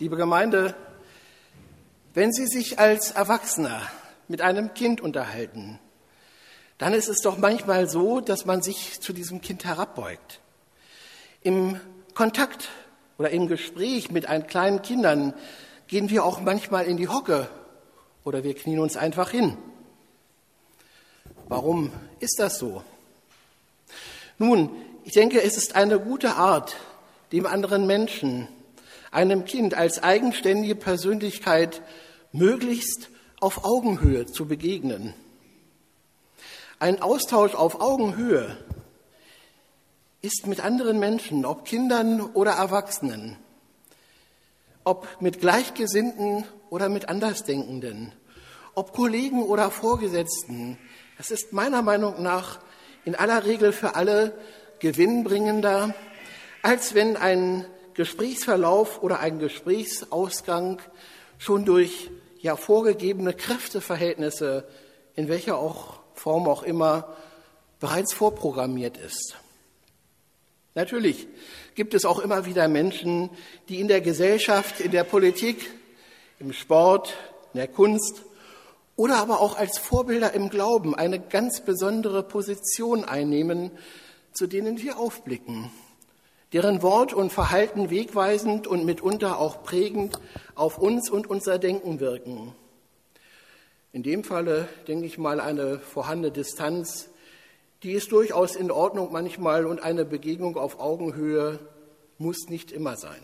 Liebe Gemeinde, wenn Sie sich als Erwachsener mit einem Kind unterhalten, dann ist es doch manchmal so, dass man sich zu diesem Kind herabbeugt. Im Kontakt oder im Gespräch mit einen kleinen Kindern gehen wir auch manchmal in die Hocke oder wir knien uns einfach hin. Warum ist das so? Nun, ich denke, es ist eine gute Art, dem anderen Menschen, einem Kind als eigenständige Persönlichkeit möglichst auf Augenhöhe zu begegnen. Ein Austausch auf Augenhöhe ist mit anderen Menschen, ob Kindern oder Erwachsenen, ob mit Gleichgesinnten oder mit Andersdenkenden, ob Kollegen oder Vorgesetzten, das ist meiner Meinung nach in aller Regel für alle gewinnbringender, als wenn ein Gesprächsverlauf oder ein Gesprächsausgang schon durch vorgegebene Kräfteverhältnisse, in welcher Form auch immer, bereits vorprogrammiert ist. Natürlich gibt es auch immer wieder Menschen, die in der Gesellschaft, in der Politik, im Sport, in der Kunst oder aber auch als Vorbilder im Glauben eine ganz besondere Position einnehmen, zu denen wir aufblicken, deren Wort und Verhalten wegweisend und mitunter auch prägend auf uns und unser Denken wirken. In dem Falle, denke ich mal, eine vorhandene Distanz, die ist durchaus in Ordnung manchmal und eine Begegnung auf Augenhöhe muss nicht immer sein.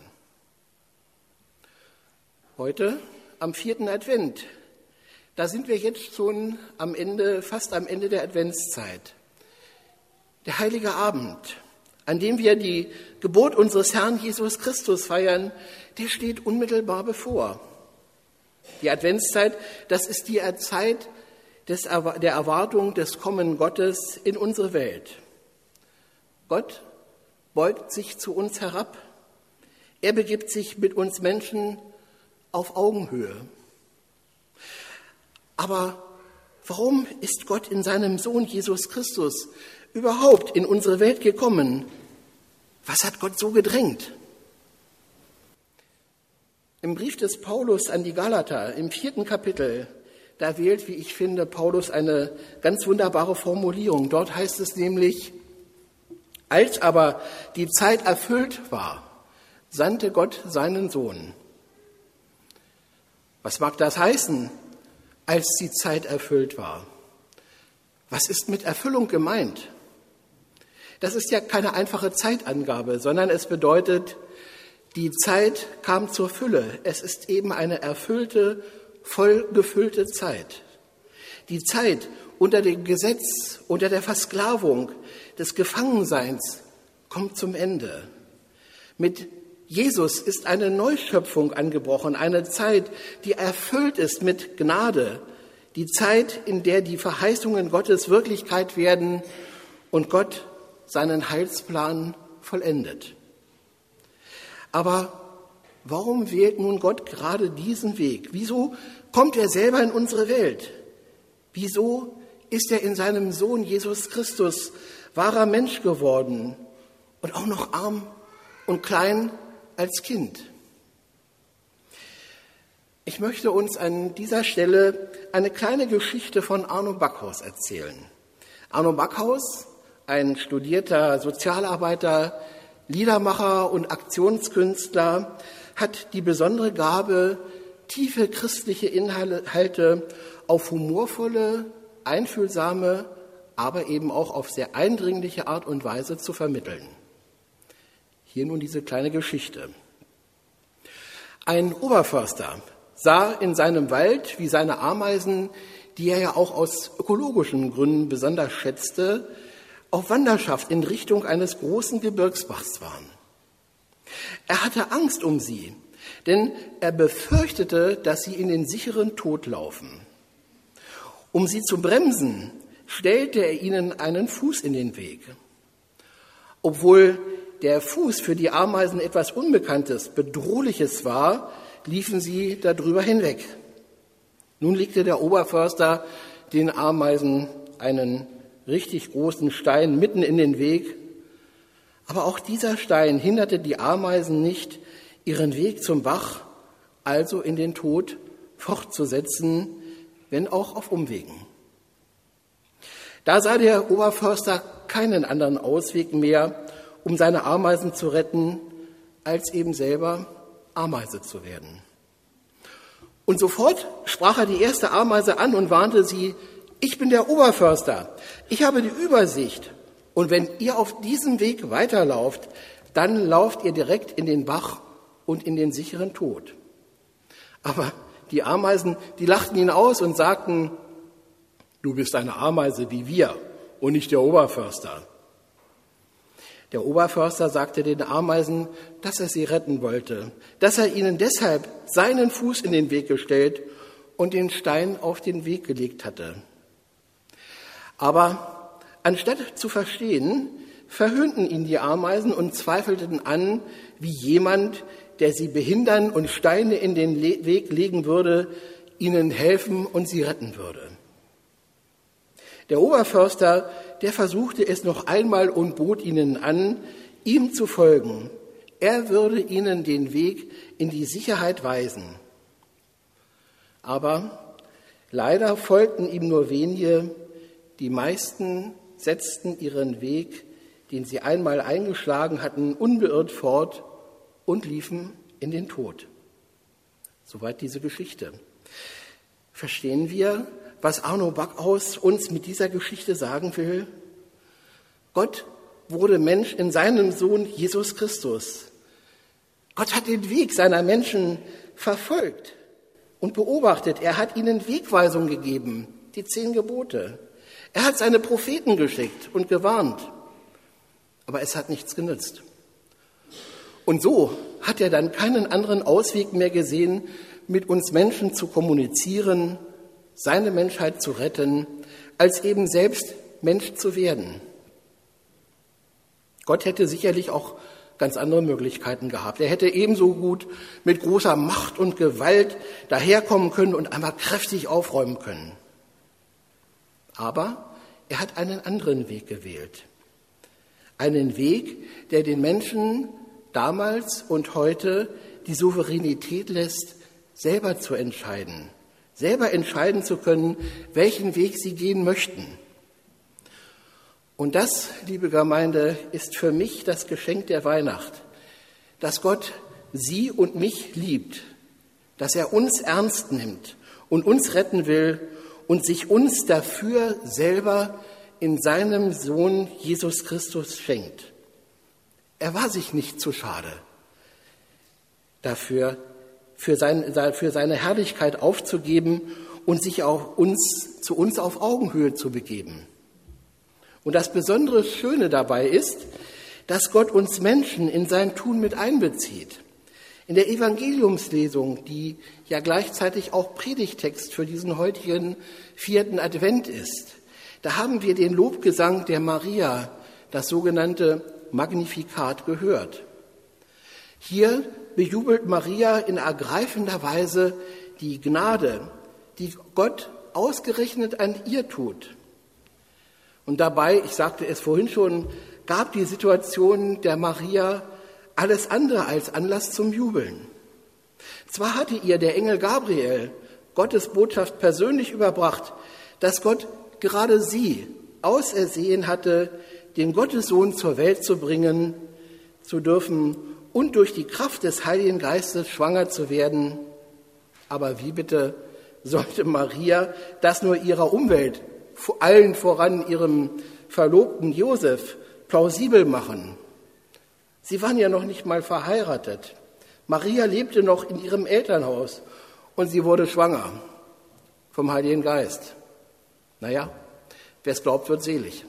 Heute, am 4. Advent, da sind wir jetzt schon fast am Ende der Adventszeit. Der Heilige Abend, an dem wir die Geburt unseres Herrn Jesus Christus feiern, der steht unmittelbar bevor. Die Adventszeit, das ist die Zeit der Erwartung des Kommen Gottes in unsere Welt. Gott beugt sich zu uns herab. Er begibt sich mit uns Menschen auf Augenhöhe. Aber warum ist Gott in seinem Sohn Jesus Christus überhaupt in unsere Welt gekommen? Was hat Gott so gedrängt? Im Brief des Paulus an die Galater, im 4. Kapitel, da wählt, wie ich finde, Paulus eine ganz wunderbare Formulierung. Dort heißt es nämlich, als aber die Zeit erfüllt war, sandte Gott seinen Sohn. Was mag das heißen, als die Zeit erfüllt war? Was ist mit Erfüllung gemeint? Das ist ja keine einfache Zeitangabe, sondern es bedeutet, die Zeit kam zur Fülle. Es ist eben eine erfüllte, voll gefüllte Zeit. Die Zeit unter dem Gesetz, unter der Versklavung, des Gefangenseins kommt zum Ende. Mit Jesus ist eine Neuschöpfung angebrochen, eine Zeit, die erfüllt ist mit Gnade. Die Zeit, in der die Verheißungen Gottes Wirklichkeit werden und Gott seinen Heilsplan vollendet. Aber warum wählt nun Gott gerade diesen Weg? Wieso kommt er selber in unsere Welt? Wieso ist er in seinem Sohn Jesus Christus wahrer Mensch geworden und auch noch arm und klein als Kind? Ich möchte uns an dieser Stelle eine kleine Geschichte von Arno Backhaus erzählen. Arno Backhaus, ein studierter Sozialarbeiter, Liedermacher und Aktionskünstler, hat die besondere Gabe, tiefe christliche Inhalte auf humorvolle, einfühlsame, aber eben auch auf sehr eindringliche Art und Weise zu vermitteln. Hier nun diese kleine Geschichte. Ein Oberförster sah in seinem Wald, wie seine Ameisen, die er ja auch aus ökologischen Gründen besonders schätzte, auf Wanderschaft in Richtung eines großen Gebirgsbachs waren. Er hatte Angst um sie, denn er befürchtete, dass sie in den sicheren Tod laufen. Um sie zu bremsen, stellte er ihnen einen Fuß in den Weg. Obwohl der Fuß für die Ameisen etwas Unbekanntes, Bedrohliches war, liefen sie darüber hinweg. Nun legte der Oberförster den Ameisen einen richtig großen Stein mitten in den Weg. Aber auch dieser Stein hinderte die Ameisen nicht, ihren Weg zum Bach also in den Tod fortzusetzen, wenn auch auf Umwegen. Da sah der Oberförster keinen anderen Ausweg mehr, um seine Ameisen zu retten, als eben selber Ameise zu werden. Und sofort sprach er die erste Ameise an und warnte sie: Ich bin der Oberförster, ich habe die Übersicht. Und wenn ihr auf diesem Weg weiterlauft, dann lauft ihr direkt in den Bach und in den sicheren Tod. Aber die Ameisen, die lachten ihn aus und sagten: Du bist eine Ameise wie wir und nicht der Oberförster. Der Oberförster sagte den Ameisen, dass er sie retten wollte, dass er ihnen deshalb seinen Fuß in den Weg gestellt und den Stein auf den Weg gelegt hatte. Aber anstatt zu verstehen, verhöhnten ihn die Ameisen und zweifelten an, wie jemand, der sie behindern und Steine in den Weg legen würde, ihnen helfen und sie retten würde. Der Oberförster, der versuchte es noch einmal und bot ihnen an, ihm zu folgen. Er würde ihnen den Weg in die Sicherheit weisen. Aber leider folgten ihm nur wenige. Die meisten setzten ihren Weg, den sie einmal eingeschlagen hatten, unbeirrt fort und liefen in den Tod. Soweit diese Geschichte. Verstehen wir, was Arno Backhaus uns mit dieser Geschichte sagen will? Gott wurde Mensch in seinem Sohn Jesus Christus. Gott hat den Weg seiner Menschen verfolgt und beobachtet. Er hat ihnen Wegweisung gegeben, die 10 Gebote. Er hat seine Propheten geschickt und gewarnt. Aber es hat nichts genützt. Und so hat er dann keinen anderen Ausweg mehr gesehen, mit uns Menschen zu kommunizieren, seine Menschheit zu retten, als eben selbst Mensch zu werden. Gott hätte sicherlich auch ganz andere Möglichkeiten gehabt. Er hätte ebenso gut mit großer Macht und Gewalt daherkommen können und einmal kräftig aufräumen können. Aber er hat einen anderen Weg gewählt. Einen Weg, der den Menschen damals und heute die Souveränität lässt, selber zu entscheiden. Selber entscheiden zu können, welchen Weg sie gehen möchten. Und das, liebe Gemeinde, ist für mich das Geschenk der Weihnacht, dass Gott Sie und mich liebt, dass er uns ernst nimmt und uns retten will und sich uns dafür selber in seinem Sohn Jesus Christus schenkt. Er war sich nicht zu schade dafür, für seine Herrlichkeit aufzugeben und sich auch zu uns auf Augenhöhe zu begeben. Und das besondere Schöne dabei ist, dass Gott uns Menschen in sein Tun mit einbezieht. In der Evangeliumslesung, die ja gleichzeitig auch Predigtext für diesen heutigen 4. Advent ist, da haben wir den Lobgesang der Maria, das sogenannte Magnificat, gehört. Hier bejubelt Maria in ergreifender Weise die Gnade, die Gott ausgerechnet an ihr tut. Und dabei, ich sagte es vorhin schon, gab die Situation der Maria alles andere als Anlass zum Jubeln. Zwar hatte ihr der Engel Gabriel Gottes Botschaft persönlich überbracht, dass Gott gerade sie ausersehen hatte, den Gottessohn zur Welt zu bringen, zu dürfen und durch die Kraft des Heiligen Geistes schwanger zu werden. Aber wie bitte sollte Maria das nur ihrer Umwelt, allen voran ihrem Verlobten Josef, plausibel machen? Sie waren ja noch nicht mal verheiratet. Maria lebte noch in ihrem Elternhaus und sie wurde schwanger vom Heiligen Geist. Naja, wer es glaubt, wird selig.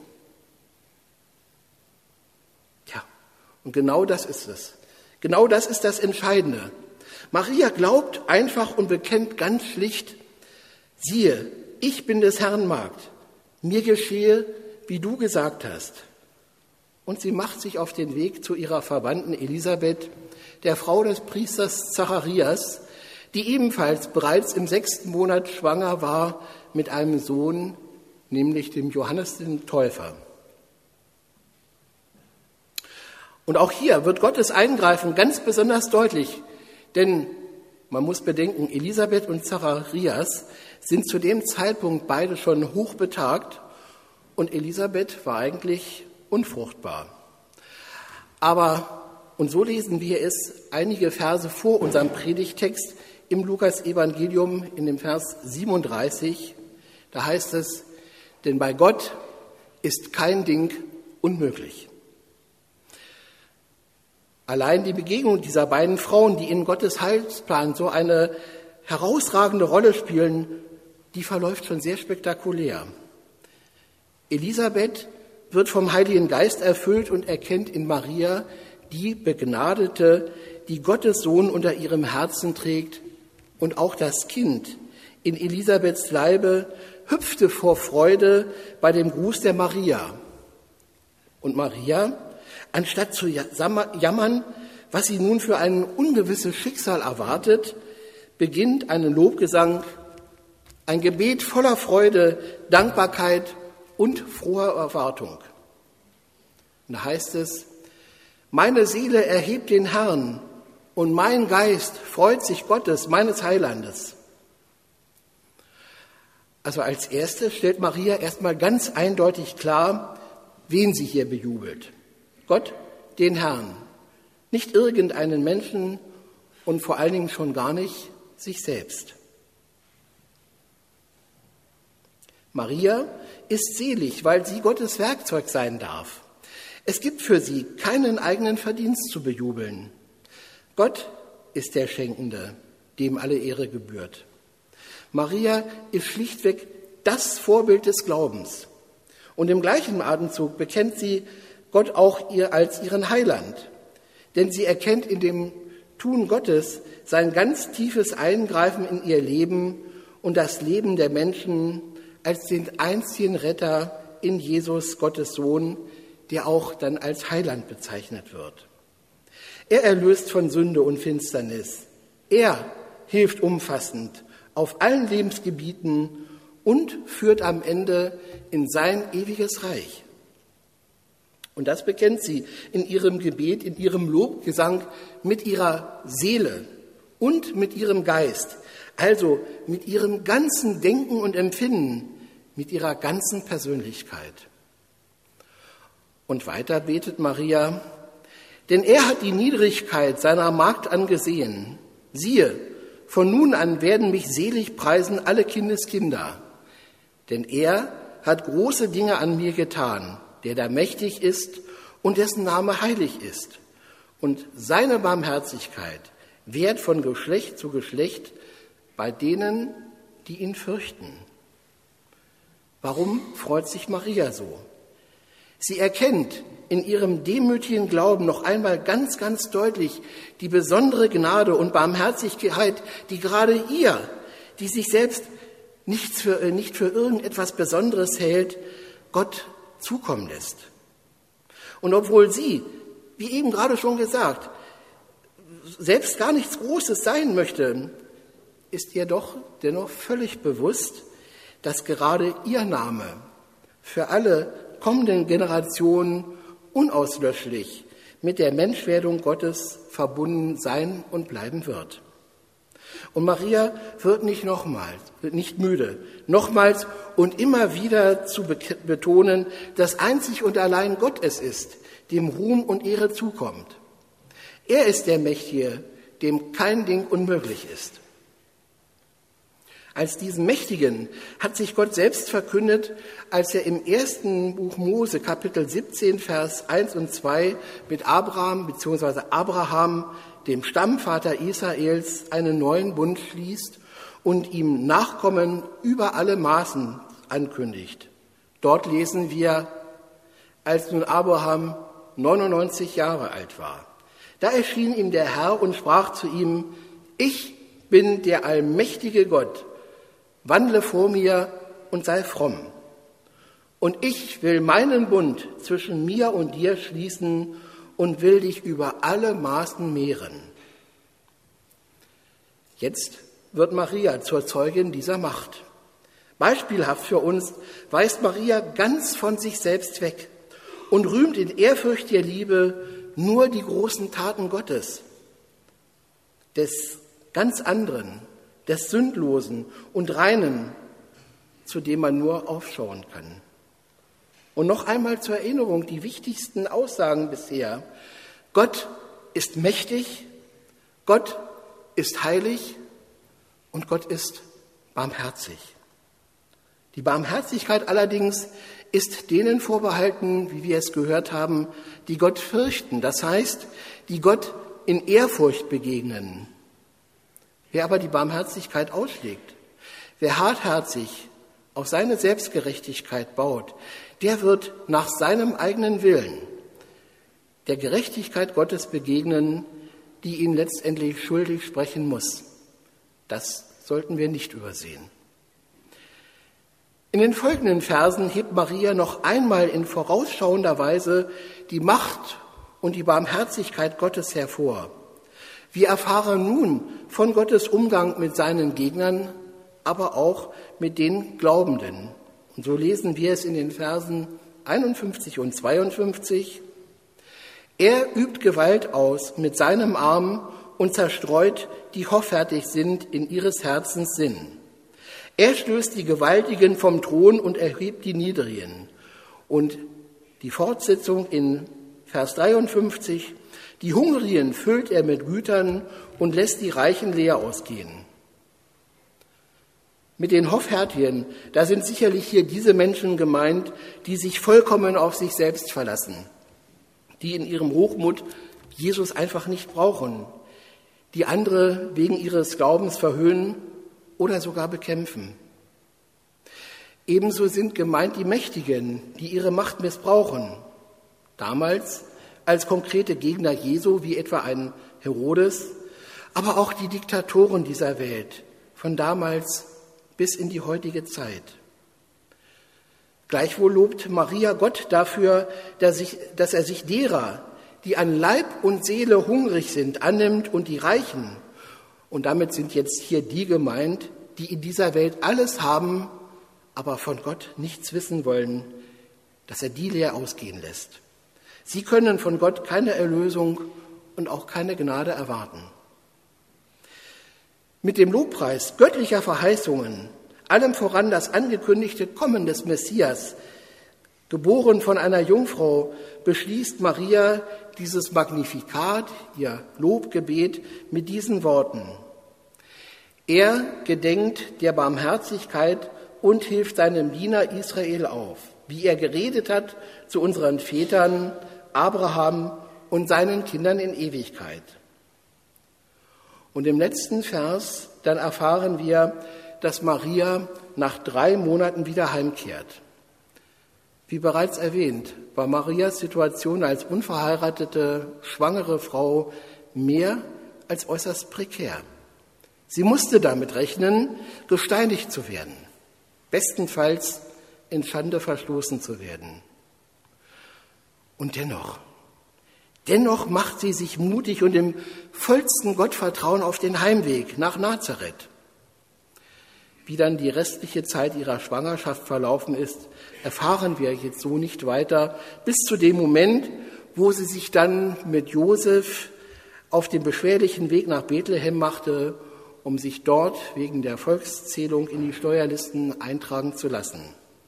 Tja, und genau das ist es. Genau das ist das Entscheidende. Maria glaubt einfach und bekennt ganz schlicht: Siehe, ich bin des Herrn Magd. Mir geschehe, wie du gesagt hast. Und sie macht sich auf den Weg zu ihrer Verwandten Elisabeth, der Frau des Priesters Zacharias, die ebenfalls bereits im 6. Monat schwanger war mit einem Sohn, nämlich dem Johannes dem Täufer. Und auch hier wird Gottes Eingreifen ganz besonders deutlich, denn Man muss bedenken, Elisabeth und Zacharias sind zu dem Zeitpunkt beide schon hochbetagt und Elisabeth war eigentlich unfruchtbar. Und so lesen wir es einige Verse vor unserem Predigtext im Lukas-Evangelium in dem Vers 37. Da heißt es, denn bei Gott ist kein Ding unmöglich. Allein die Begegnung dieser beiden Frauen, die in Gottes Heilsplan so eine herausragende Rolle spielen, die verläuft schon sehr spektakulär. Elisabeth wird vom Heiligen Geist erfüllt und erkennt in Maria die Begnadete, die Gottes Sohn unter ihrem Herzen trägt, und auch das Kind in Elisabeths Leibe hüpfte vor Freude bei dem Gruß der Maria. Und Maria, anstatt zu jammern, was sie nun für ein ungewisses Schicksal erwartet, beginnt einen Lobgesang, ein Gebet voller Freude, Dankbarkeit und froher Erwartung. Und da heißt es, meine Seele erhebt den Herrn und mein Geist freut sich Gottes, meines Heilandes. Also als erstes stellt Maria erstmal ganz eindeutig klar, wen sie hier bejubelt. Gott, den Herrn, nicht irgendeinen Menschen und vor allen Dingen schon gar nicht sich selbst. Maria ist selig, weil sie Gottes Werkzeug sein darf. Es gibt für sie keinen eigenen Verdienst zu bejubeln. Gott ist der Schenkende, dem alle Ehre gebührt. Maria ist schlichtweg das Vorbild des Glaubens. Und im gleichen Atemzug bekennt sie Gott auch als ihren Heiland. Denn sie erkennt in dem Tun Gottes sein ganz tiefes Eingreifen in ihr Leben und das Leben der Menschen als den einzigen Retter in Jesus, Gottes Sohn, der auch dann als Heiland bezeichnet wird. Er erlöst von Sünde und Finsternis. Er hilft umfassend auf allen Lebensgebieten und führt am Ende in sein ewiges Reich. Und das bekennt sie in ihrem Gebet, in ihrem Lobgesang mit ihrer Seele und mit ihrem Geist, also mit ihrem ganzen Denken und Empfinden, mit ihrer ganzen Persönlichkeit. Und weiter betet Maria, denn er hat die Niedrigkeit seiner Magd angesehen. Siehe, von nun an werden mich selig preisen alle Kindeskinder. Denn er hat große Dinge an mir getan, der da mächtig ist und dessen Name heilig ist. Und seine Barmherzigkeit währt von Geschlecht zu Geschlecht bei denen, die ihn fürchten. Warum freut sich Maria so? Sie erkennt in ihrem demütigen Glauben noch einmal ganz, ganz deutlich die besondere Gnade und Barmherzigkeit, die gerade ihr, die sich selbst nicht für irgendetwas Besonderes hält, Gott zukommen lässt. Und obwohl sie, wie eben gerade schon gesagt, selbst gar nichts Großes sein möchte, ist ihr doch dennoch völlig bewusst, dass gerade ihr Name für alle kommenden Generationen unauslöschlich mit der Menschwerdung Gottes verbunden sein und bleiben wird. Und Maria wird nicht müde, nochmals und immer wieder zu betonen, dass einzig und allein Gott es ist, dem Ruhm und Ehre zukommt. Er ist der Mächtige, dem kein Ding unmöglich ist. Als diesen Mächtigen hat sich Gott selbst verkündet, als er im ersten Buch Mose, Kapitel 17, Vers 1 und 2 mit Abraham bzw. Abraham, dem Stammvater Israels, einen neuen Bund schließt und ihm Nachkommen über alle Maßen ankündigt. Dort lesen wir, als nun Abraham 99 Jahre alt war. Da erschien ihm der Herr und sprach zu ihm, ich bin der allmächtige Gott, wandle vor mir und sei fromm. Und ich will meinen Bund zwischen mir und dir schließen und will dich über alle Maßen mehren. Jetzt wird Maria zur Zeugin dieser Macht. Beispielhaft für uns weist Maria ganz von sich selbst weg und rühmt in ehrfürchtiger Liebe nur die großen Taten Gottes, des ganz anderen, des Sündlosen und Reinen, zu dem man nur aufschauen kann. Und noch einmal zur Erinnerung die wichtigsten Aussagen bisher. Gott ist mächtig, Gott ist heilig und Gott ist barmherzig. Die Barmherzigkeit allerdings ist denen vorbehalten, wie wir es gehört haben, die Gott fürchten, das heißt, die Gott in Ehrfurcht begegnen. Wer aber die Barmherzigkeit ausschlägt, wer hartherzig auf seine Selbstgerechtigkeit baut, der wird nach seinem eigenen Willen der Gerechtigkeit Gottes begegnen, die ihn letztendlich schuldig sprechen muss. Das sollten wir nicht übersehen. In den folgenden Versen hebt Maria noch einmal in vorausschauender Weise die Macht und die Barmherzigkeit Gottes hervor. Wir erfahren nun von Gottes Umgang mit seinen Gegnern, aber auch mit den Glaubenden. Und so lesen wir es in den Versen 51 und 52. Er übt Gewalt aus mit seinem Arm und zerstreut, die hoffärtig sind in ihres Herzens Sinn. Er stößt die Gewaltigen vom Thron und erhebt die Niedrigen. Und die Fortsetzung in Vers 53, die Hungrigen füllt er mit Gütern und lässt die Reichen leer ausgehen. Mit den Hoffärtigen, da sind sicherlich hier diese Menschen gemeint, die sich vollkommen auf sich selbst verlassen, die in ihrem Hochmut Jesus einfach nicht brauchen, die andere wegen ihres Glaubens verhöhnen oder sogar bekämpfen. Ebenso sind gemeint die Mächtigen, die ihre Macht missbrauchen, damals als konkrete Gegner Jesu, wie etwa ein Herodes, aber auch die Diktatoren dieser Welt, von damals bis in die heutige Zeit. Gleichwohl lobt Maria Gott dafür, dass er sich derer, die an Leib und Seele hungrig sind, annimmt und die Reichen, und damit sind jetzt hier die gemeint, die in dieser Welt alles haben, aber von Gott nichts wissen wollen, dass er die leer ausgehen lässt. Sie können von Gott keine Erlösung und auch keine Gnade erwarten. Mit dem Lobpreis göttlicher Verheißungen, allem voran das angekündigte Kommen des Messias, geboren von einer Jungfrau, beschließt Maria dieses Magnifikat, ihr Lobgebet, mit diesen Worten. Er gedenkt der Barmherzigkeit und hilft seinem Diener Israel auf, wie er geredet hat zu unseren Vätern, Abraham und seinen Kindern in Ewigkeit. Und im letzten Vers, dann erfahren wir, dass Maria nach 3 Monaten wieder heimkehrt. Wie bereits erwähnt, war Marias Situation als unverheiratete, schwangere Frau mehr als äußerst prekär. Sie musste damit rechnen, gesteinigt zu werden, bestenfalls in Schande verstoßen zu werden. Und dennoch macht sie sich mutig und im vollsten Gottvertrauen auf den Heimweg nach Nazareth. Wie dann die restliche Zeit ihrer Schwangerschaft verlaufen ist, erfahren wir jetzt so nicht weiter, bis zu dem Moment, wo sie sich dann mit Josef auf den beschwerlichen Weg nach Bethlehem machte, um sich dort wegen der Volkszählung in die Steuerlisten eintragen zu lassen.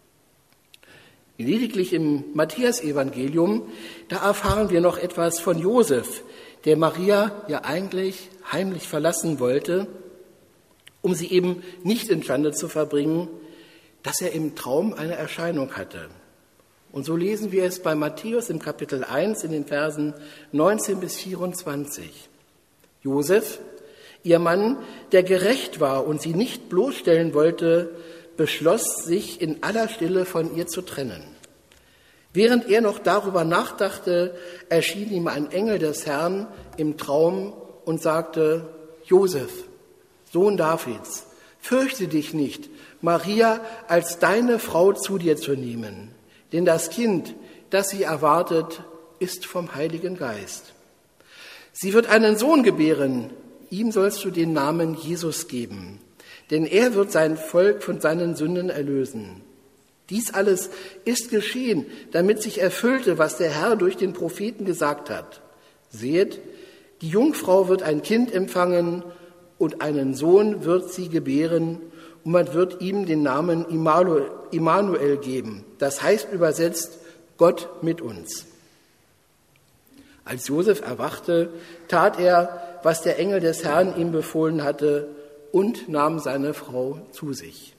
Lediglich im Matthäusevangelium, da erfahren wir noch etwas von Josef, der Maria ja eigentlich heimlich verlassen wollte, um sie eben nicht in Schande zu verbringen, dass er im Traum eine Erscheinung hatte. Und so lesen wir es bei Matthäus im Kapitel 1 in den Versen 19 bis 24. Josef, ihr Mann, der gerecht war und sie nicht bloßstellen wollte, beschloss, sich in aller Stille von ihr zu trennen. Während er noch darüber nachdachte, erschien ihm ein Engel des Herrn im Traum und sagte, Josef, Sohn Davids, fürchte dich nicht, Maria als deine Frau zu dir zu nehmen, denn das Kind, das sie erwartet, ist vom Heiligen Geist. Sie wird einen Sohn gebären, ihm sollst du den Namen Jesus geben, denn er wird sein Volk von seinen Sünden erlösen. Dies alles ist geschehen, damit sich erfüllte, was der Herr durch den Propheten gesagt hat. Seht, die Jungfrau wird ein Kind empfangen und einen Sohn wird sie gebären, und man wird ihm den Namen Immanuel geben. Das heißt übersetzt, Gott mit uns. Als Josef erwachte, tat er, was der Engel des Herrn ihm befohlen hatte, und nahm seine Frau zu sich.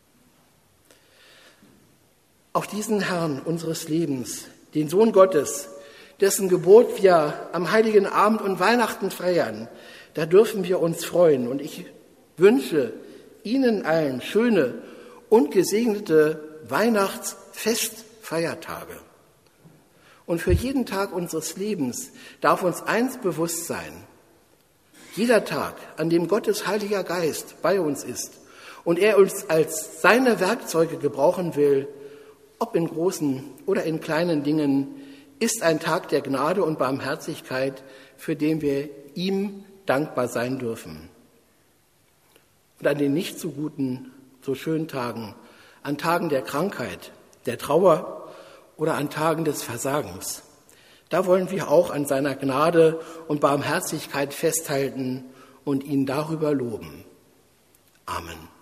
Auf diesen Herrn unseres Lebens, den Sohn Gottes, dessen Geburt wir am Heiligen Abend und Weihnachten feiern, da dürfen wir uns freuen. Und ich wünsche Ihnen allen schöne und gesegnete Weihnachtsfestfeiertage. Und für jeden Tag unseres Lebens darf uns eins bewusst sein: Jeder Tag, an dem Gottes Heiliger Geist bei uns ist und er uns als seine Werkzeuge gebrauchen will, ob in großen oder in kleinen Dingen, ist ein Tag der Gnade und Barmherzigkeit, für den wir ihm dankbar sein dürfen. Und an den nicht so guten, so schönen Tagen, an Tagen der Krankheit, der Trauer oder an Tagen des Versagens, da wollen wir auch an seiner Gnade und Barmherzigkeit festhalten und ihn darüber loben. Amen.